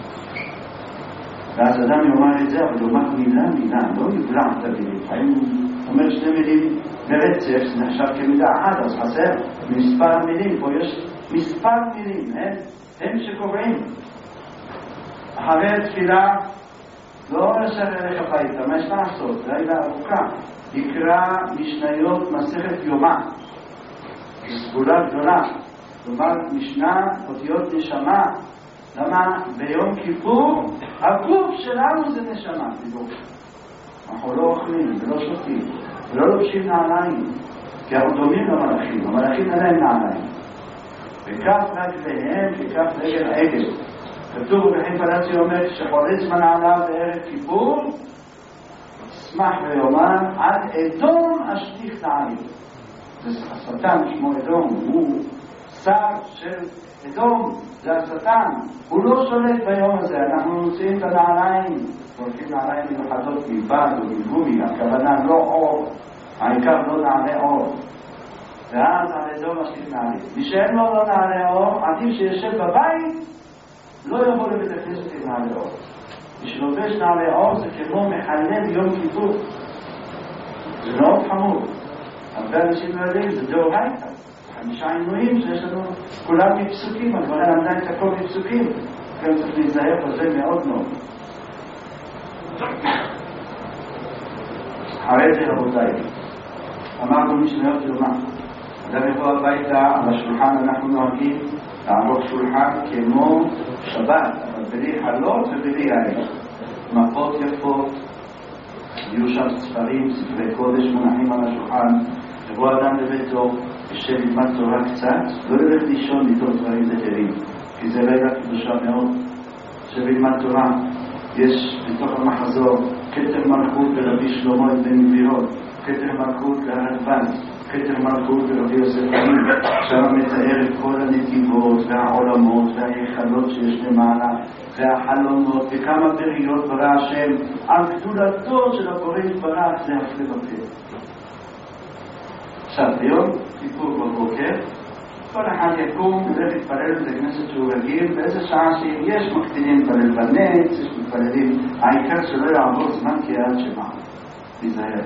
ואז אדם יאמר את זה, אבל יאמר מילה, לא יבלע את המילים. האם אומר 2 מילים ברצף, זה נחשב כמילה אחת, אז חסר מספר מילים. פה יש מספר מילים, הם שקובעים. אחרי התפילה לא נשאר אליך הביתה, מה יש לעשות? לילה ארוכה. יקרא משניות מסכת יומא, זו סגולה גדולה. כלומר משנה אותיות נשמה. למה? ביום כיפור הגוף שלנו זה נשמה. אנחנו לא אוכלים ולא שותים ולא לובשים נעליים, כי אנחנו דומים למלאכים. המלאכים אין להם נעליים, וכף רגליהם ככף רגל העגל. כתוב בחיים פלאצי אומר שחולץ מנעליו בערב כיפור שמח ויאמר עד אדום אשליך נעלים. זה השטן שמו אדום, הוא שר של אדום, זה השטן, הוא לא שולט ביום הזה. אנחנו נוצאים את הנעליים, הולכים נעליים מיוחדות מבד או מגומי, הכוונה לא אור, העיקר לא נעלי אור. ואז על אדום אשליך נעלים. מי שאין לו לא נעלי אור, עדיף שישב בבית, לא יבוא לבית הכנסת עם נעלי אור. מי שלובש נעלי אור זה כמו מחלל יום כיפור. זה מאוד חמור. הרבה אנשים לא יודעים, זה דאורייתא. 5 עינויים שיש לנו כולם מפסוקים, הגמרא למדה את הכל מפסוקים. כאן צריך להיזהר בזה מאוד מאוד. אחרי זה רבותיי, אמרנו משניות יומא. אדם יבוא הביתה, על השולחן אנחנו נוהגים לערוך שולחן כמו שבת, אבל בלי חלות ובלי יין. מפות יפות, יהיו שם ספרים, ספרי קודש מונחים על השולחן. יבוא אדם לביתו, ישב ילמד תורה קצת, לא ילך לישון מתוך דברים זכרים, כי זה לילה קדושה מאוד. ישב ילמד תורה, יש בתוך המחזור כתר מלכות לרבי שלמה בן גבירות, כתר מלכות להרדב"ז, כתר מלכות לרבי יוסף חיים. שם מתאר את כל הנתיבות והעולמות והיכלות שיש למעלה והחלומות וכמה בריות ברא השם על גדולתו של הבורא יתברך להפליא בפה. עכשיו ביום כיפור בבוקר כל אחד יקום ולהתפלל בבית הכנסת שהוא רגיל באיזה שעה שיש מקטינים להתפלל בנץ, יש מתפללים, העיקר שלא יעבור זמן קריאת שמע. תיזהר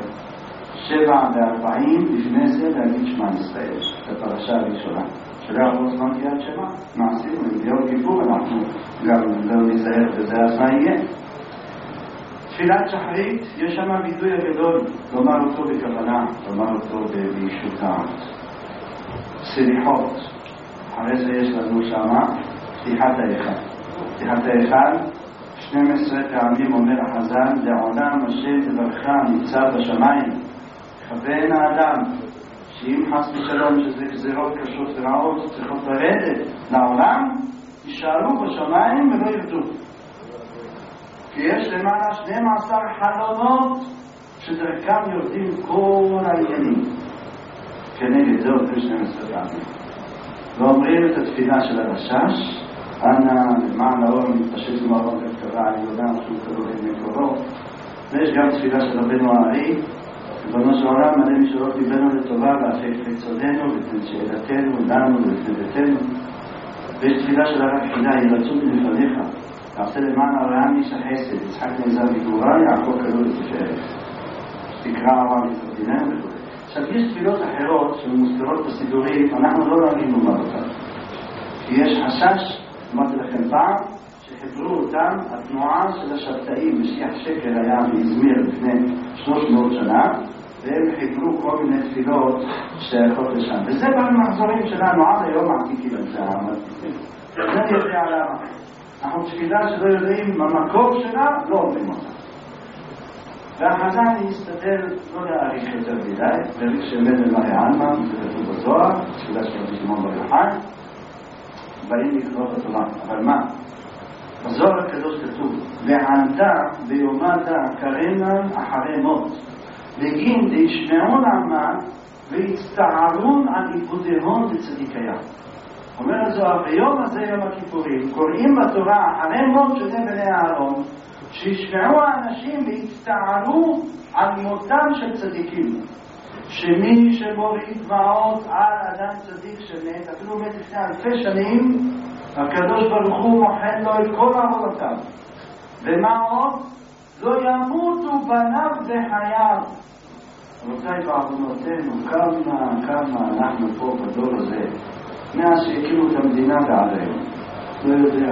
7:40 לפני זה להגיד שמע ישראל, את הפרשה הראשונה. שלא יעבור זמן קריאת שמע, מה עשינו? ביום כיפור אנחנו גם לא נזהר בזה, אז מה יהיה? תפילת שחרית, יש שם וידוי הגדול, לומר אותו בכוונה, לומר אותו בישות דעת. סליחות, אחרי זה יש לנו שם פתיחת ההיכל. פתיחת ההיכל, 12 פעמים אומר החז"ל, לעולם השם תברכך ניצב בשמיים. כוון האדם, שאם חס ושלום שזה גזירות קשות ורעות צריכות לרדת לעולם, יישארו בשמיים ולא ירדו. כי יש למעלה 12 חלונות שדרכם יורדים כל העניינים. כנגד זה עוד 12 פעמים. ואומרים את התפילה של הרשש, אנא למען האור מתפשט ומערון וקרא העליונה משהו כדור מקורו. ויש גם תפילה של רבנו הארי, ריבונו של עולם מלא משאלות ליבנו לטובה והפק חצוננו ותן שאלתנו לנו ולפנדתנו. ויש תפילה של הרב חידה, ירצו מלפניך תעשה למען אברהם איש החסד, יצחק נעזר בגבורה, יעקב כלול לתפארת. תקרא אברהם לתפדיננו וכו'. עכשיו יש תפילות אחרות שמוזכרות בסידורים, אנחנו לא נוהגים לומר אותן. כי יש חשש, אמרתי לכם פעם, שחיברו אותם התנועה של השבתאים, משיח שקר היה באזמיר לפני 300 שנה, והם חיברו כל מיני תפילות שייכות לשם. וזה במחזורים שלנו עד היום העתיקים על זה, אני יודע למה. אנחנו תפילה שלא יודעים המקור שלה, לא אומרים אותה. והחז"ל יסתדל לא להאריך יותר מדי, להאריך שאמת במרי אלמן, זה כתוב בזוהר, תפילה של רבי שמעון בר יוחאי, באים לקרוא את התורה. אבל מה? בזוהר הקדוש כתוב, וענתה ויומתה קרנן אחרי מות, בגין דשמעון עמה והצטערון על עיבודיהון לצדיקיה. אומר הזוהר, ביום הזה, יום הכיפורים, קוראים בתורה אחרי מות שני בני אהרון, שישמעו האנשים והצטערו על מותם של צדיקים, שמי שמוריד דמעות על אדם צדיק שמת, אפילו מת לפני אלפי שנים, הקדוש ברוך הוא מוחל לו את כל עבודותיו. ומה עוד? לא ימותו בניו בחייו. רבותיי, בעוונותינו, כמה אנחנו פה בדור הזה, מאז שהקימו את המדינה ועד היום. לא יודע.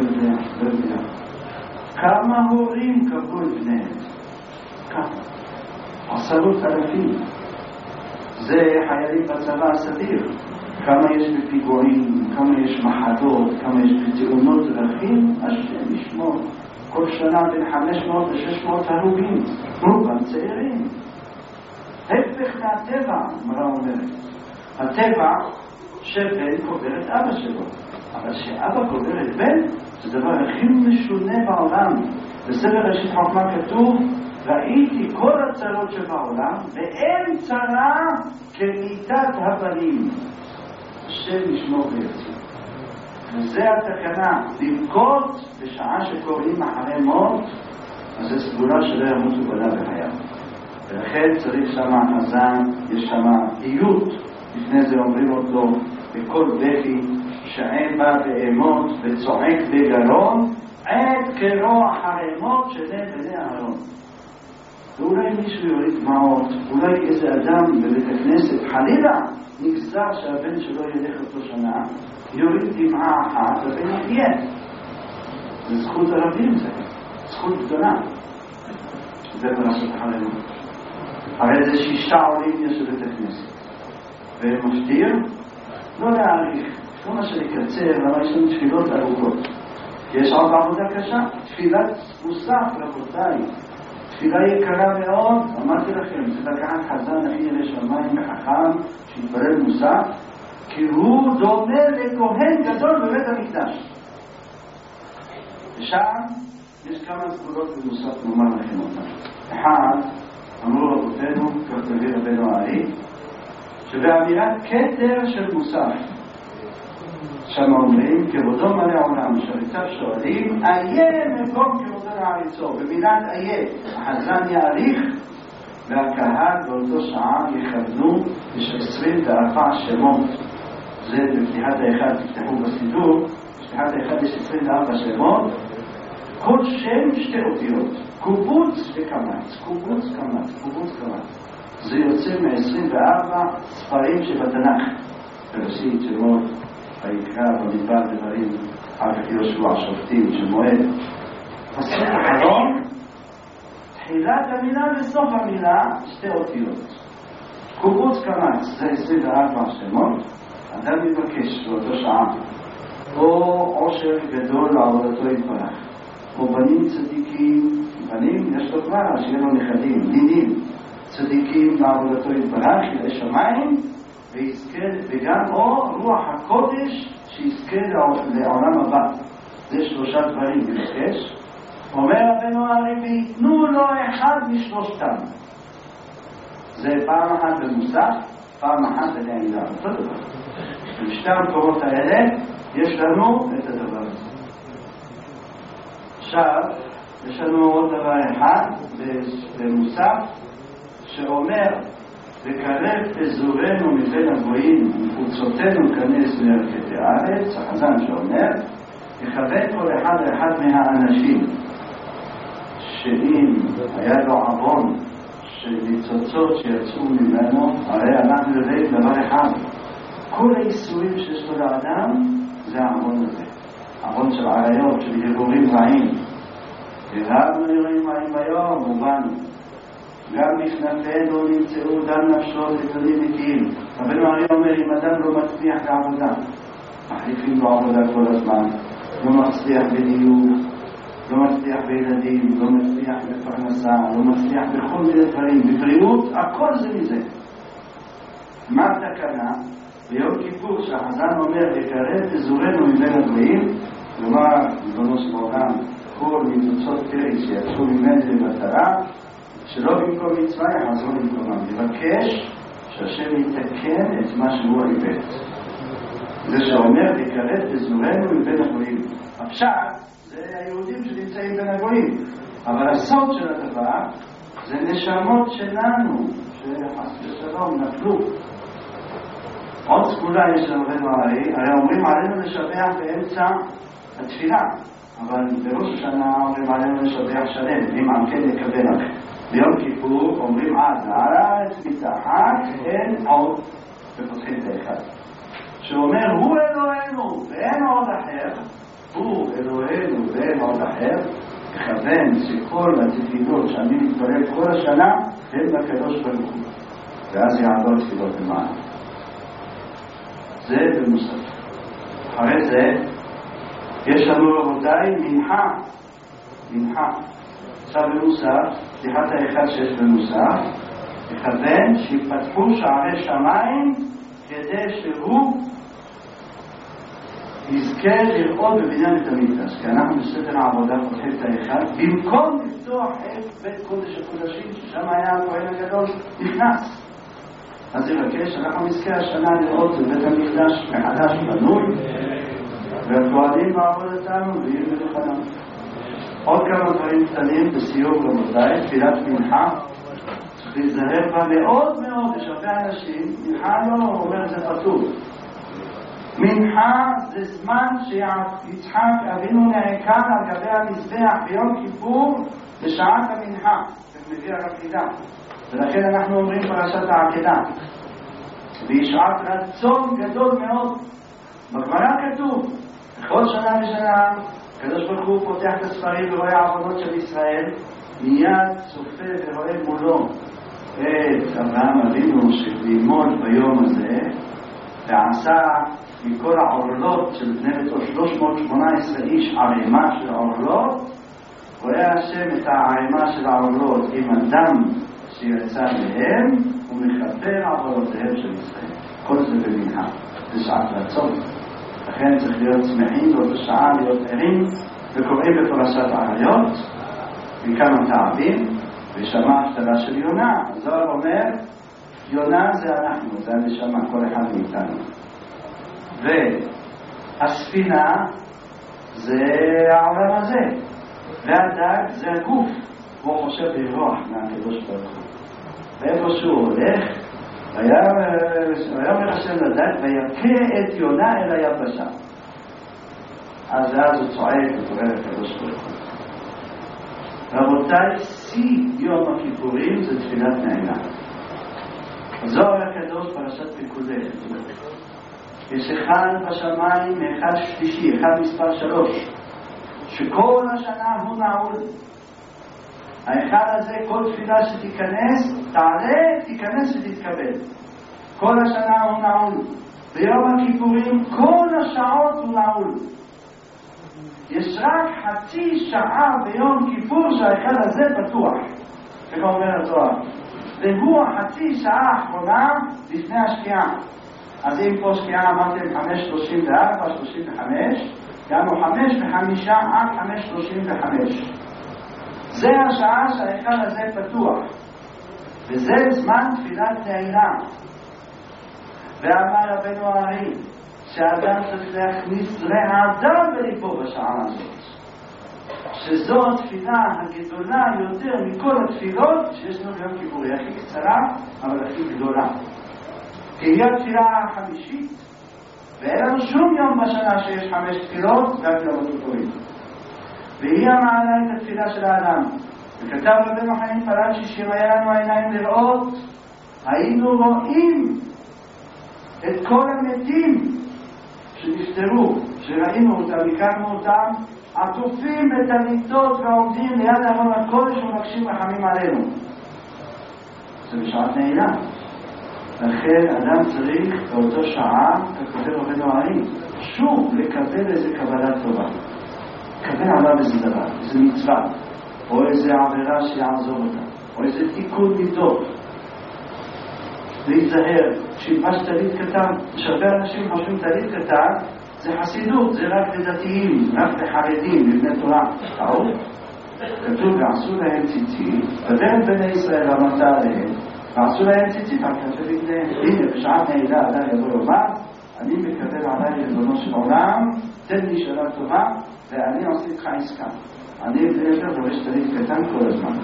כמה הורים קבעו את בניהם? כמה? 10,000. זה חיילים בצבא הסדיר. כמה יש בפיגועים, כמה יש מחדות, כמה יש בתאונות דרכים, השם ישמור. כל שנה בין 500 ל-600 הרוגים, רובם צעירים. הפך מהטבע, אמרה אומרת. הטבע שבן קובר את אבא שלו, אבל שאבא קובר את בן, זה דבר הכי משונה בעולם. בספר ראשית חוכמה כתוב, ראיתי כל הצרות שבעולם, ואין צרה כמיתת הבנים. השם ישמור ויציל. וזה התקנה, לבכות בשעה שקוראים אחרי מות, אז זה סגולה שלא ימותו בניו בחייו. ולכן צריך שם חזן, יש שם איות. לפני זה אומרים אותו בכל בכי, שען בא באמות וצועק בגרון, עד קרוא אחרי מות שני בני אהרון. ואולי מישהו יוריד דמעות, אולי איזה אדם בבית הכנסת, חלילה, נגזר שהבן שלו ילך אותו שנה, יוריד דמעה אחת, הבן יחיה. זה זכות הרבים, זה זכות גדולה. זה פרשת אחרינו. הרי זה 6 עולים יש בבית הכנסת. ומפתיר, לא להאריך, לא מה שנקצר, למה יש לנו תפילות ארוכות. יש עוד עבודה קשה, תפילת מוסף, רבותיי. תפילה יקרה מאוד, אמרתי לכם, זה לקחת חזן הכי ירא שמיים וחכם, שיתפלל מוסף, כי הוא דומה לכהן גדול בבית המקדש. ושם יש כמה סגולות במוסף, נאמר לכם אותם. אחד, אמרו רבותינו, כך תביא רבנו הארי, שבאמירת כתר של מוסף, שם אומרים, כבודו מלא עולם, שריציו שואלים, איה מקום כבודו לעריצו. במילת איה, החזן יעריך, והקהל באותו שעה יכוונו, יש 24 שמות. זה בפתיחת האחד, תפתחו בסידור, בפתיחת האחד יש 24 שמות, כל שם 2 אותיות, קובוץ וקמץ, קובוץ קמץ, קובוץ קמץ. זה יוצא מ-24 ספרים שבתנ"ך, בראשית, שמות, ויקרא, במדבר, דברים, אחר כך יהושע, שופטים, שמואל. פסוק אחרון, תחילת המילה וסוף המילה, 2 אותיות. קובוץ קמץ, זה 24 שמות. אדם מבקש באותו שעה, או עושר גדול לעבודתו יתברך, או בנים צדיקים, בנים, יש לו כבר, שיהיה לו נכדים, נינים, צדיקים לעבודתו יתברך, יראה שמיים, וגם או רוח הקודש שיזכה לעולם הבא. זה 3 דברים מבקש. אומר רבנו הארי, ויתנו לו אחד משלושתם. זה פעם אחת במוסף, פעם אחת בנעילה. אותו דבר. בשתי המקומות האלה יש לנו את הדבר הזה. עכשיו, יש לנו עוד דבר אחד במוסף, שאומר, וקרב אזורנו מבין הגויים וחוצותינו כנס מירכתי הארץ, החזן שאומר, יכוון כל אחד ואחד מהאנשים שאם היה לו עוון של ניצוצות שיצאו ממנו, הרי אנחנו יודעים דבר אחד, כל האיסורים שיש לו לאדם זה העוון הזה, העוון של עריות, של הרהורים רעים. הרהבנו הרהורים רעים היום, ובאנו גם בפנינו נמצאו דם נפשו ותולים מתים. רבנו הארי אומר, אם אדם לא מצליח לעבודה, מחליפים לו עבודה כל הזמן, לא מצליח בדיוק, לא מצליח בילדים, לא מצליח בפרנסה, לא מצליח בכל מיני דברים, בבריאות, הכל זה מזה. מה התקנה? ביום כיפור שהחזן אומר לקרב תזורנו מבין הגויים, כלומר, ריבונו של עולם, כל ניצוצות פרי שיצאו ממני למטרה, שלא במקום מצווה יחזרו למקומם. לבקש שהשם יתקן את מה שהוא איבד. זה שאומר לקרב תזורנו מבין הגויים. הפשט זה היהודים שנמצאים בין הגויים, אבל הסוד של הדבר זה נשמות שלנו שחס ושלום נפלו. עוד סגולה יש לנו רבנו הרי אומרים עלינו לשבח באמצע התפילה, אבל בראש השנה אומרים עלינו לשבח שלם, אם על כן יקבל. ביום כיפור אומרים עד הארץ מתחת אין עוד, ופותחים את האחד שאומר הוא אלוהינו ואין עוד אחר, הוא אלוהינו ואין עוד אחר, מכוון שכל התפילות שאני מתפלל כל השנה הם לקדוש ברוך הוא, ואז יעבור תפילות למעלה. זה במוסף. אחרי זה יש לנו רבותיי מנחה. עכשיו במוסף, פתיחת האחד שיש במוסף, מכוון שיפתחו שערי שמיים כדי שהוא יזכה לראות בבניין את המקדש, כי אנחנו בספר העבודה פותחים את האחד במקום לפתוח את בית קודש הקודשים ששם היה הכהן הגדול נכנס. אז יבקש, אנחנו נזכה השנה לראות את בית המקדש מחדש בנוי והכהנים בעבוד אותנו ויהיו מלוכנם. עוד כמה דברים קטנים בסיום רבותיי, תפילת מנחה צריך להיזהר בה מאוד מאוד, יש הרבה אנשים, מנחה לא אומר זה פתור. מנחה זה זמן שיצחק אבינו נעקד על גבי המזבח ביום כיפור בשעת המנחה, במביא העקידה, ולכן אנחנו אומרים פרשת העקידה, והיא שעת רצון גדול מאוד. בגמרא כתוב בכל שנה ושנה הקדוש ברוך הוא פותח את הספרים ורואה העבודות של ישראל, מיד צופה ורואה מולו את אברהם אבינו שלימוד ביום הזה ועשה מכל העורלות של בני ביתו 318 איש ערימה של העורלות, רואה השם את הערימה של העורלות עם הדם שיצא מהם ומכפר עבודותיהם של ישראל. כל זה במנחה, זה שעת רצון, לכן צריך להיות שמחים באותה שעה, להיות ערים וקוראים בפרשת העריות מכמה טעמים ושמע הפטרה של יונה. הזוהר אומר יונה זה אנחנו, זה הנשמה, כל אחד מאיתנו, והספינה זה העולם הזה, והדג זה הגוף, הוא חושב לברוח מהקדוש ברוך הוא, ואיפה שהוא הולך ויאמר השם לדג ויכה את יונה אל היבשה, אז הוא צועק וקורא לקדוש ברוך הוא. רבותיי, שיא יום הכיפורים זה תפילת נעילה. זוהר הקדוש פרשת פיקודי, יש אחד בשמיים, אחד שלישי, אחד מספר 3, שכל השנה הוא נעול. האחד הזה, כל תפילה שתיכנס, תעלה, תיכנס ותתקבל. כל השנה הוא נעול. ביום הכיפורים כל השעות הוא נעול. יש רק חצי שעה ביום כיפור שהאחד הזה פתוח, כמו אומר הזוהר, והוא החצי שעה האחרונה לפני השקיעה. אז אם פה שקיעה אמרתם 5:34, 35, גם הוא 5:05 עד 5:35. זה השעה שהאחד הזה פתוח, וזה זמן תפילת נעילה. ואמר רבנו הרי שאדם צריך להכניס רעדה בליבו בשעה הזאת, שזו התפילה הגדולה יותר מכל התפילות שיש לנו ביום כיפור, היא הכי קצרה אבל הכי גדולה, כי היא התפילה החמישית, ואין לנו שום יום בשנה שיש 5 תפילות רק ביום הכיפורים, והיא המעלה את התפילה של האדם. וכתב רבנו חיים פרשי שאם היה לנו העיניים לראות, היינו רואים את כל המתים שנפטרו, שראינו אותם, הכרנו אותם, עטופים בתמיטות ועומדים ליד ארון הקודש ומבקשים רחמים עלינו. זה בשעת נעילה. לכן אדם צריך באותו שעה, ככותב רבנו הרי, שוב לקבל איזה קבלה טובה. לקבל עליו איזה דבר, איזה מצווה, או איזה עבירה שיעזור אותה, או איזה תיקון מידות. להיזהר, שילבש טלית קטן, יש הרבה אנשים חושבים טלית קטן, זה חסידות, זה רק לדתיים, רק לחרדים, לבני תורה. כתוב, ועשו להם ציצית, ודרך בני ישראל אמרת עליהם, ועשו להם ציצית, רק כתוב לגדיהם. הנה, בשעת נעילה, אדם יבוא לומר, אני מקבל עליי ריבונו של עולם, תן לי שאלה טובה, ואני עושה איתך עסקה. אני בני יותר דורש טלית קטן כל הזמן.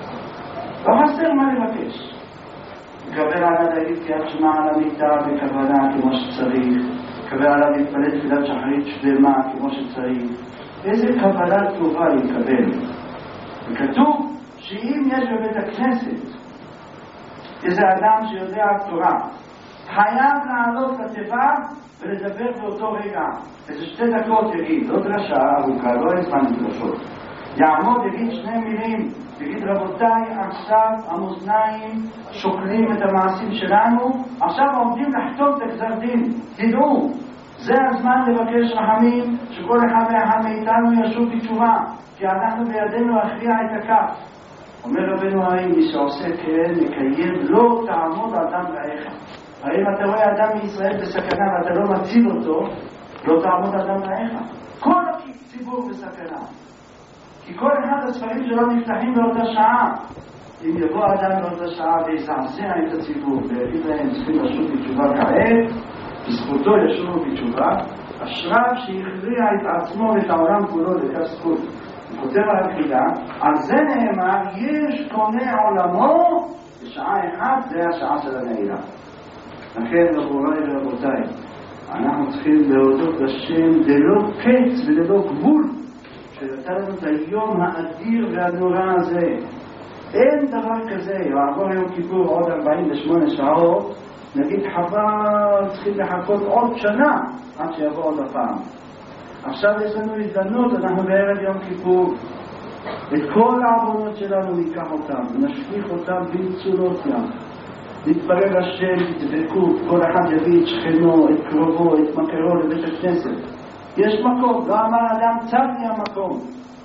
לא חסר מה לבקש. מקבל עליו להגיד קריאת שמע על המיטה בכוונה כמו שצריך, מקבל עליו להתפלל תפילת שחרית שלמה כמו שצריך. איזה קבלה טובה יקבל. וכתוב שאם יש בבית הכנסת איזה אדם שיודע תורה, חייב לעלות לתיבה ולדבר באותו רגע. איזה 2 דקות יגיד, לא דרשה ארוכה, לא הזמן לדרשות. יעמוד, יגיד 2 מילים, יגיד רבותיי, עכשיו המאזניים שוקלים את המעשים שלנו, עכשיו עומדים לחתום את הגזר דין. תדעו, זה הזמן לבקש רחמים, שכל אחד ואחד מאיתנו ישוב בתשובה, כי אנחנו בידינו להכריע את הכף. אומר רבנו הרי, מי שעושה כן לקיים, לא תעמוד אדם רעך. הרי אם אתה רואה אדם מישראל בסכנה ואתה לא מציל אותו, לא תעמוד אדם רעך. כל הציבור בסכנה. כי כל אחד הספרים שלו נפתחים באותה שעה. אם יבוא אדם באותה שעה ויזעזע את הציבור ויגיד להם צריכים לשוב בתשובה כעת, בזכותו ישובו בתשובה, אשריו שהכריע את עצמו ואת העולם כולו לכף זכות. הוא כותב על הקריאה, על זה נאמר, יש קונה עולמו בשעה 1, זה השעה של הנעילה. לכן רבותי ורבותיי, אנחנו צריכים להודות לשם ללא קץ וללא גבול, שנתן לנו את היום האדיר והנורא הזה. אין דבר כזה, יעבור יום כיפור עוד 48 שעות, נגיד חבל, צריכים לחכות עוד שנה עד שיבוא עוד הפעם. עכשיו יש לנו הזדמנות, אנחנו בערב יום כיפור, את כל העוונות שלנו ניקח אותם ונשליך אותם במצולות ים, נתפלל השם, נדבקו, כל אחד יביא את שכנו, את קרובו, את מכרו לבית הכנסת. יש מקום, לא אמר אדם צד לי המקום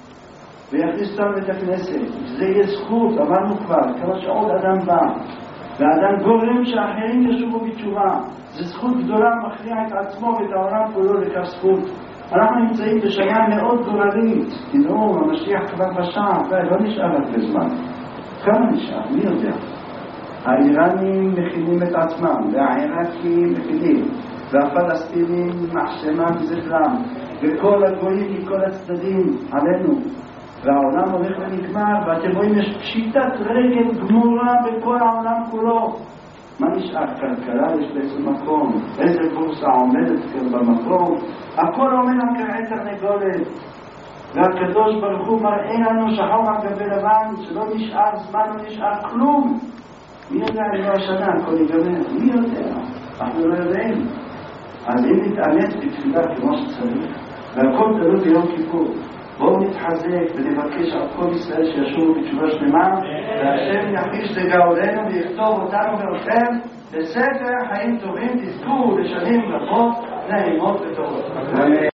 ויכניס אותם לבית הכנסת, זה יהיה זכות, אמרנו כבר, כמה שעוד אדם בא והאדם גורם שאחרים ישובו בתשובה, זה זכות גדולה, מכריע את עצמו ואת העולם כולו לכף זכות. אנחנו נמצאים בשעה מאוד גורלית, תראו, המשיח כבר בשעה, לא נשאר הרבה זמן. כמה נשאר? מי יודע? האיראנים מכינים את עצמם, והעיראקים מכינים, והפלסטינים מחשמם זכרם, וכל הגויים מכל הצדדים עלינו, והעולם הולך ונגמר, ואתם רואים יש פשיטת רגל גמורה בכל העולם כולו. מה נשאר? כלכלה יש באיזה מקום, איזה בורסה עומדת כאן במקום, הכל עומד על כרעי תרנגולת, והקדוש ברוך הוא מראה לנו שחור על גבי לבן, שלא נשאר זמן, לא נשאר כלום. מי יודע אם לא השנה הכל ייגמר? מי יודע? אנחנו לא יודעים. אז אם נתאמץ בתפילה כמו שצריך, והכל תלוי ביום כיפור, בואו נתחזק ונבקש על כל ישראל שישובו בתשובה שלמה, והשם יחיש לגאולנו ויכתוב אותנו ואותכם בספר חיים טובים, תזכו לשנים רבות, נעימות וטובות.